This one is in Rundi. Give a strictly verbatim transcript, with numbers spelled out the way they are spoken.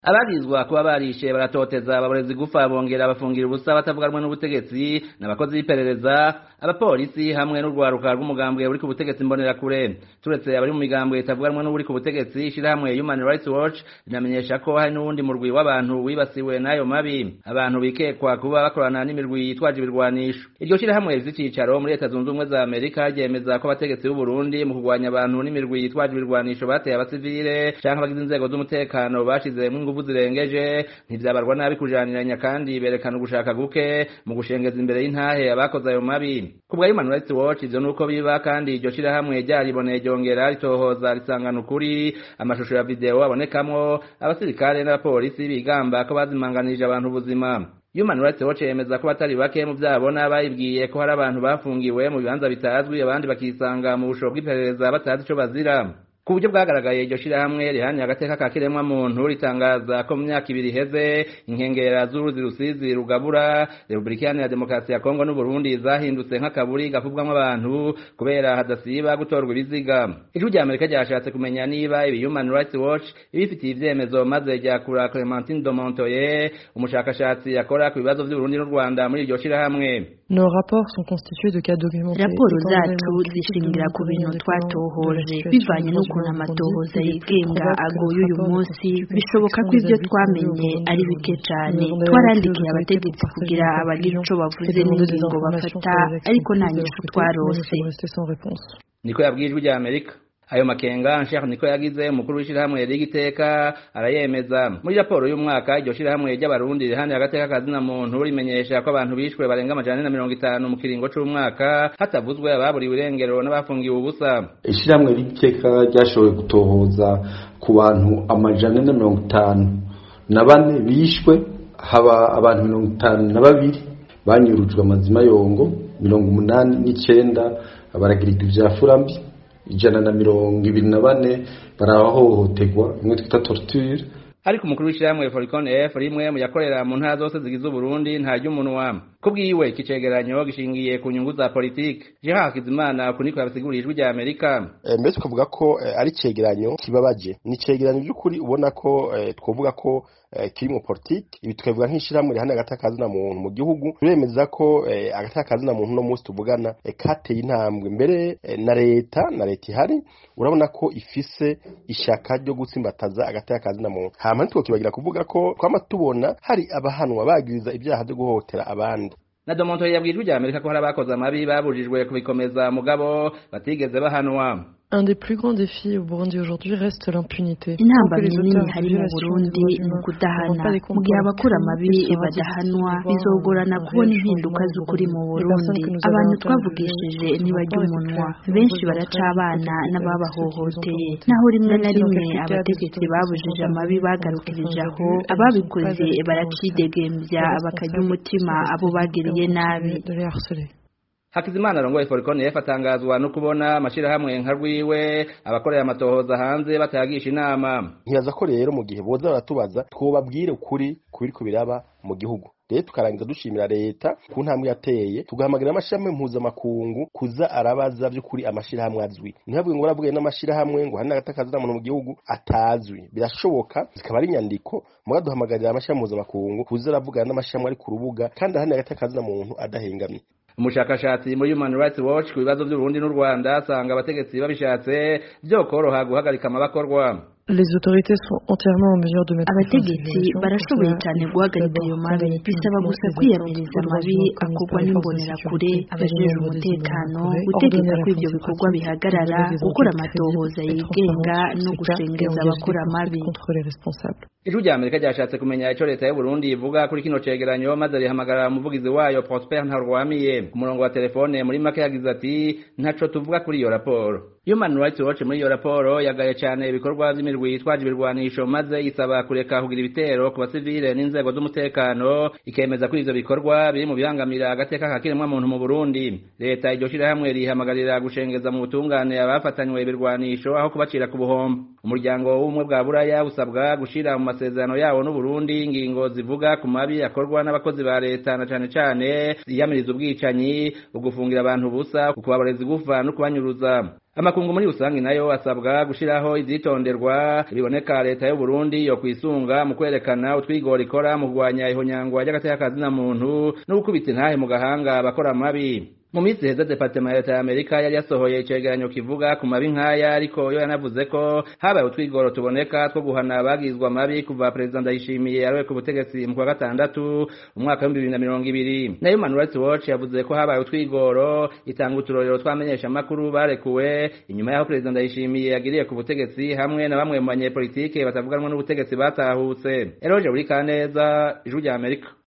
Abagizwa kuba barishe baratoteza ababorezi gufa bongera bafungira ubusa batavuga rumwe n'ubutegetsi n'abakozi b'iperereza abapolisi hamwe n'urwaruka rw'umugambwe uri ku butegetsi mbonera kure turetse abari mu migambwe itavuga rumwe n'uri ku butegetsi ishirahamwe Human Rights Watch rinamenyesha ko hari n'uwundi murwi w'abantu wibasiwe n'ayo mabi abantu bikekwa kuba bakorana n'imirwi yitwaje ibirwanisho. Iryo shirahamwe z'icicaro muri Leta Zunze Ubumwe za Amerika ryemeza ko abategetsi b'u Burundi mu kurwanya abantu n'imirwi yitwaje ibirwanisho bateye abasivile canke abagize inzego z'umutekano bashize mu nguvu zirengeje ntivyabarwa nabi kujaniranya kandi berekana ugushaka guke mu gushengeza imbere y'intahe abakoze ayo mabi. Kubwa Human Rights Watch ivyo nuko biba kandi iryo shirahamwe ryariboneye ryongera ritohoza risangana ukuri amashusho ya video abonekamwo abasirikare n'abapolisi bigamba ko bazimanganije abantu ubuzima. Human Rights Watch yemeza ko batari bake mu vyabona bayibwiye ko hari abantu bafungiwe mu bibanza bitazwi abandi bakisanga mu busho bw'iperereza batazi ico bazira. Ku buryo bwagaragaye iryo shirahamwe rihanye agateka ka kiremwa muntu ritangaza ko mu myaka ibiri iheze inkengera z'uruzi rusizi rugabura Republika ya Demokarasi ya Kongo n'u Burundi zahindutse nk'akaburi gafubwamwo abantu kubera hadasiba gutorwa ibiziga. Ijwi rya Amerika ryashatse kumenya niba ibi Human Rights Watch ibifitiye ivyemezo maze ryakura Clementine de Montoyer umushakashatsi yakora ku bibazo vy'u Burundi n'u Rwanda muri iryo shirahamwe. Nos rapports sont constitués de cas documentés. Raporo zacu zishingira ku bintu twatohoje bivanye n'ukuntu amatohoza yigenga agoye uyu munsi bishoboka ko ivyo twamenye ari bike cane twarandikiye abategetsi kugira abagira ico bavuze n'ingingo bafata ariko nta nyishu twarose. Niko yabwiye Ijwi rya Amerika. Ayo makenga Sheikh niko yagize umukuru w'ishirahamwe rigiteka arayemeza. Muri raporo y'umwaka iryo shirahamwe ry'abarundi rihani agateka kazina muntu rimenyesha ko abantu bishwe barenga amajana na mirongo itanu mu kiringo c'umwaka hatavuzwe ababuriwe irengero n'abafungiwe ubusa. Ishirahamwe rigiteka ryashoboye gutohoza ku bantu amajana na mirongo itanu na bane bishwe, haba abantu mirongo itanu na babiri banyurujwe amazima yongo, mirongo umunani n'icenda baragirirwa ivyafurambi, ijana na mirongo ibiri na bane barahohoterwa imwe twita torture. Ariko umukuru w'ishirahamwe Foricon F rimwe mu yakorera mu ntara zose zigize Burundi nta ry'umunwa. Kubwiwe ikicegeranyo gishingiye ku nyungu za politike. Gerard Hakizimana kuniko yabisiguriye Ijwi rya Amerika. E, mbese tukavuga ko e, ari cegeranyo kibabaje. Ni cegeranyo by'ukuri ubona ko e, twovuga ko e, kiri mu politike. Ibi tukavuga nk'ishirahamwe rihana agatakazi na muntu mu gihugu. Turemeza ko e, agatakazi na muntu no munsi tuvugana e, kateye intambwe mbere e, na leta na leta ihari urabona ko ifise ishaka ryo gutsimbataza agatakazi na muntu. Hama ntitwokibagira kuvuga ko twama tubona hari abahanwa bagiriza ibyaha byo guhotera abandi. Na de Montoyer yabwiye Ijwi rya Amerika ko hari abakoze amabi babujijwe kubikomeza mugabo batigeze bahanwa. Un des plus grands défis au Burundi aujourd'hui reste l'impunité. Intambamyi nini hari mu Burundi mu kudahana mu gihe abakora amabi badahanwa bizogorana kubona impinduka z'ukuri mu Burundi. Abantu twavugishije ntibajya umunwa benshi baracabana n'ababahohoteye naho rimwe na rimwe abategetsi babujije amabi bagarukirije aho ababikoze baracidegembya bakajya umutima abo bagiriye nabi. Hakizimana arongoye Foricon F atangazwa no kubona amashirahamwe nka rwiwe abakorera amatohoza hanze batayagisha inama. Ntiyaza ko rero mu gihe boza baratubaza twobabwire ukuri kubiri kubiraba mu gihugu. Rero tukarangiza dushimira leta ku ntambwe yateye tugahamagira amashirahamwe mpuzamakungu kuza arabaza by'ukuri amashirahamwe azwi. Ntabwo ngo urabwiye n'amashirahamwe ngo hana agatakazi namuntu mu gihugu atazwi. Birashoboka zikaba ari nyandiko muga duhamagarira amashirahamwe mpuzamakungu kuza aravugana n'amashirahamwe ari ku rubuga kandi hana agatakazi namuntu adahengamye. Umushakashatsi muri Human Rights Watch ku bibazo by'u Burundi n'u Rwanda asanga abategetsi babishatse byo koroha guhagarika amabakorwa. Les autorités sont entièrement en mesure de mettre abategetsi barashoboye cyane guhagarika ayo mabi bisaba gusa kwiyamiriza amabi akorwa n'imbonera kure abajejwe umutekano gutegeka ko ibyo bikorwa bihagarara gukora amatohoza yigenga no gushengeza abakora amabi. Ijwi rya Amerika ryashatse kumenya ico leta y'u Burundi ivuga kuri kino cegeranyo maze rihamagara umuvugizi wayo Prosper Ntarwamiye ku murongo wa telefone muri make yagize ati ntaco tuvuga kuri iyo raporo. Human Rights Watch muri iyo raporo yagaye cyane ibikorwa by'imirwi yitwaje ibirwanisho maze isaba kureka kugira ibitero ku basivile n'inzego z'umutekano ikemeza ko ivyo bikorwa biri mu byangamira agateka ka kiremwa muntu mu Burundi. Leta iryo shirahamwe rihamagarira gushengeza mu butungane abafatanywe ibirwanisho aho kubacira ku buhombo. Umuryango w'ubumwe bwa Buraya usabwa gushira mu masezerano yawo n'u Burundi ingingo zivuga ku mabi akorwa n'abakozi ba leta na cane cane yamiriza ubwicanyi ugufungira abantu busa kubabareza gufa no kubanyuruza. amakungu muri rusangi nayo asabwa gushiraho izitonderwa biboneka leta y'u Burundi yo kwisunga mu kwerekana utwigora ikora mu kurwanya ihonyangwa ry'agateka kazina muntu no gukubita intahe mu gahanga abakora amabi. Mu minsi heza Departement ya Leta ya Amerika yari yasohoye icegeranyo kivuga ku mabi nkaya, ariko yo yanavuze ko habaye utwigoro tuboneka two guhana abagizwa mabi kuva President Ndayishimiye yarowe ku butegetsi mu kwa gatandatu umwaka wa bibiri na mirongo ibiri. Nayo Human Rights Watch yavuze ko habaye utwigoro, itanga uturorero twamenyesha makuru barekuwe inyuma yaho President Ndayishimiye yagiriye ku butegetsi hamwe na bamwe mu banyepolitike batavuganwa n'ubutegetsi batahutse. Eroje uri Kaneza, Ijwi rya Amerika.